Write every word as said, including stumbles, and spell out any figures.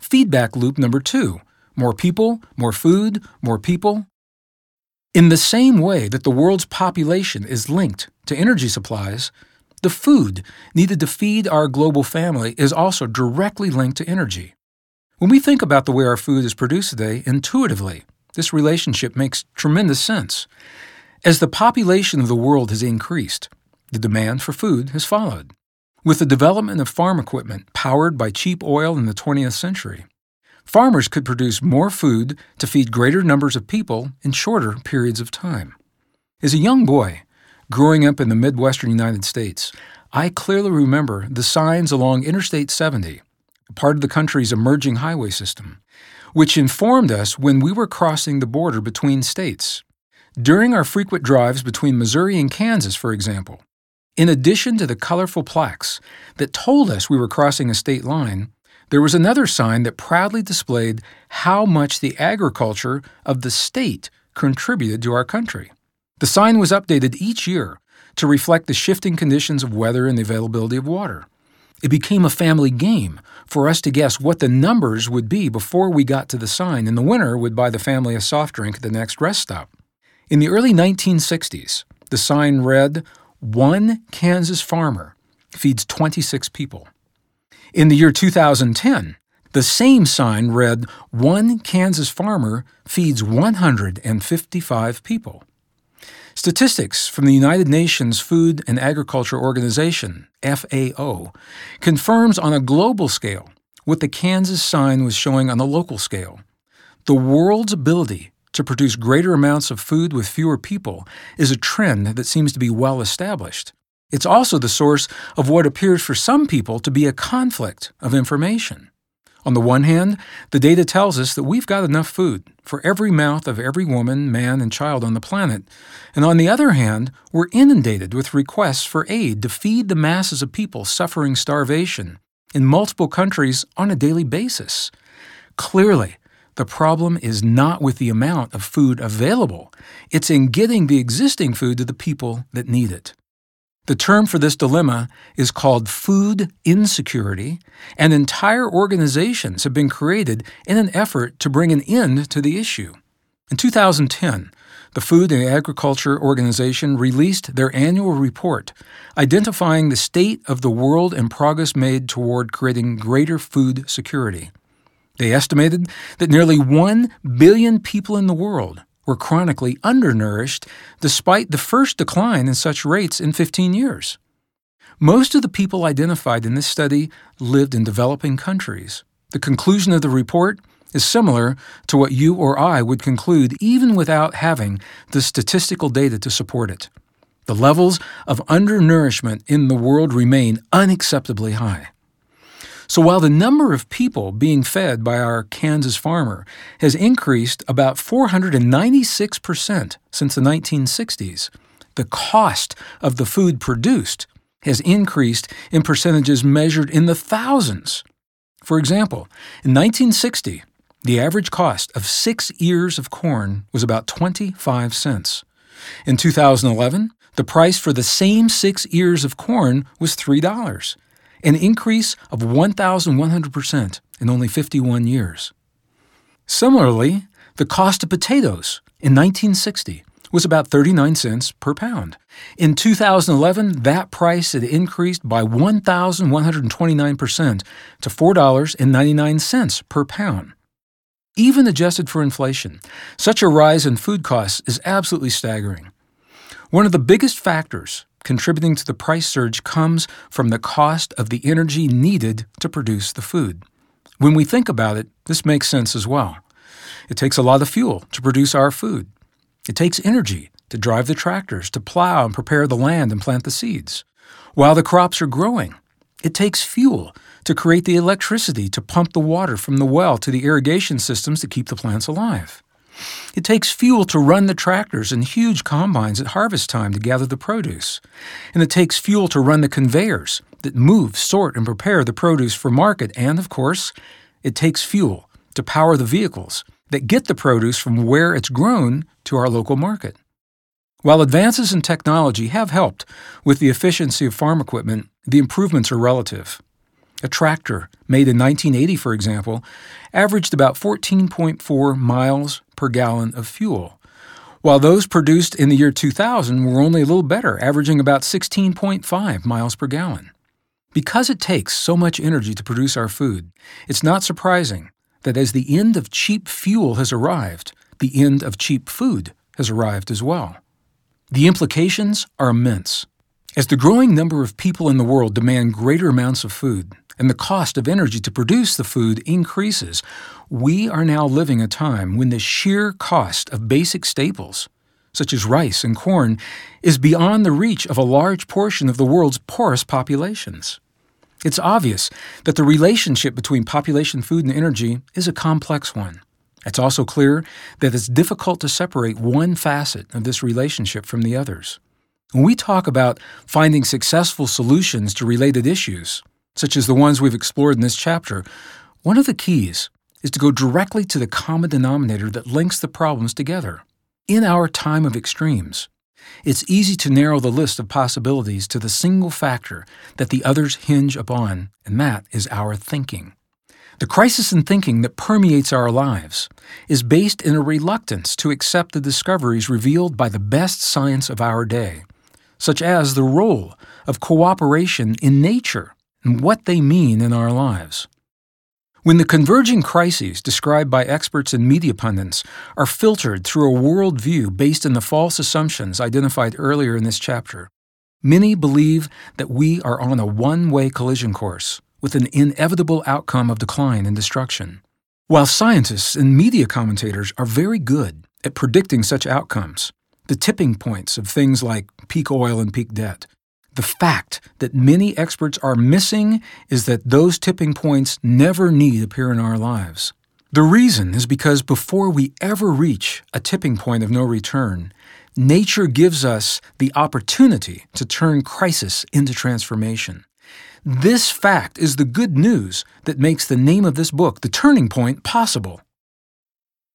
feedback loop number two. More people, more food, more people. In the same way that the world's population is linked to energy supplies, the food needed to feed our global family is also directly linked to energy. When we think about the way our food is produced today, intuitively, this relationship makes tremendous sense. As the population of the world has increased, the demand for food has followed. With the development of farm equipment powered by cheap oil in the twentieth century, farmers could produce more food to feed greater numbers of people in shorter periods of time. As a young boy, growing up in the Midwestern United States, I clearly remember the signs along Interstate seventy, part of the country's emerging highway system, which informed us when we were crossing the border between states. During our frequent drives between Missouri and Kansas, for example, in addition to the colorful plaques that told us we were crossing a state line, there was another sign that proudly displayed how much the agriculture of the state contributed to our country. The sign was updated each year to reflect the shifting conditions of weather and the availability of water. It became a family game for us to guess what the numbers would be before we got to the sign, and the winner would buy the family a soft drink at the next rest stop. In the early nineteen sixties, the sign read, "One Kansas farmer feeds twenty-six people." In the year two thousand ten, the same sign read, "One Kansas farmer feeds one hundred fifty-five people." Statistics from the United Nations Food and Agriculture Organization, F A O, confirms on a global scale what the Kansas sign was showing on a local scale. The world's ability to produce greater amounts of food with fewer people is a trend that seems to be well established. It's also the source of what appears for some people to be a conflict of information. On the one hand, the data tells us that we've got enough food for every mouth of every woman, man, and child on the planet. And on the other hand, we're inundated with requests for aid to feed the masses of people suffering starvation in multiple countries on a daily basis. Clearly, the problem is not with the amount of food available. It's in getting the existing food to the people that need it. The term for this dilemma is called food insecurity, and entire organizations have been created in an effort to bring an end to the issue. In two thousand ten, the Food and Agriculture Organization released their annual report identifying the state of the world and progress made toward creating greater food security. They estimated that nearly one billion people in the world were chronically undernourished despite the first decline in such rates in fifteen years. Most of the people identified in this study lived in developing countries. The conclusion of the report is similar to what you or I would conclude even without having the statistical data to support it. The levels of undernourishment in the world remain unacceptably high. So while the number of people being fed by our Kansas farmer has increased about four hundred ninety-six percent since the nineteen sixties, the cost of the food produced has increased in percentages measured in the thousands. For example, in nineteen sixty, the average cost of six ears of corn was about twenty-five cents. In two thousand eleven, the price for the same six ears of corn was three dollars. An increase of one thousand one hundred percent in only fifty-one years. Similarly, the cost of potatoes in nineteen sixty was about thirty-nine cents per pound. In two thousand eleven, that price had increased by one thousand one hundred twenty-nine percent to four dollars and ninety-nine cents per pound. Even adjusted for inflation, such a rise in food costs is absolutely staggering. One of the biggest factors contributing to the price surge comes from the cost of the energy needed to produce the food. When we think about it, this makes sense as well. It takes a lot of fuel to produce our food. It takes energy to drive the tractors, to plow and prepare the land and plant the seeds. While the crops are growing, it takes fuel to create the electricity to pump the water from the well to the irrigation systems to keep the plants alive. It takes fuel to run the tractors and huge combines at harvest time to gather the produce. And it takes fuel to run the conveyors that move, sort, and prepare the produce for market. And, of course, it takes fuel to power the vehicles that get the produce from where it's grown to our local market. While advances in technology have helped with the efficiency of farm equipment, the improvements are relative. A tractor made in nineteen eighty, for example, averaged about fourteen point four miles per gallon of fuel, while those produced in the year two thousand were only a little better, averaging about sixteen point five miles per gallon. Because it takes so much energy to produce our food, it's not surprising that as the end of cheap fuel has arrived, the end of cheap food has arrived as well. The implications are immense. As the growing number of people in the world demand greater amounts of food, and the cost of energy to produce the food increases, we are now living a time when the sheer cost of basic staples, such as rice and corn, is beyond the reach of a large portion of the world's poorest populations. It's obvious that the relationship between population, food, and energy is a complex one. It's also clear that it's difficult to separate one facet of this relationship from the others. When we talk about finding successful solutions to related issues, such as the ones we've explored in this chapter, one of the keys is to go directly to the common denominator that links the problems together. In our time of extremes, it's easy to narrow the list of possibilities to the single factor that the others hinge upon, and that is our thinking. The crisis in thinking that permeates our lives is based in a reluctance to accept the discoveries revealed by the best science of our day, such as the role of cooperation in nature and what they mean in our lives. When the converging crises described by experts and media pundits are filtered through a worldview based on the false assumptions identified earlier in this chapter, many believe that we are on a one-way collision course with an inevitable outcome of decline and destruction. While scientists and media commentators are very good at predicting such outcomes, the tipping points of things like peak oil and peak debt, the fact that many experts are missing is that those tipping points never need appear in our lives. The reason is because before we ever reach a tipping point of no return, nature gives us the opportunity to turn crisis into transformation. This fact is the good news that makes the name of this book, The Turning Point, possible.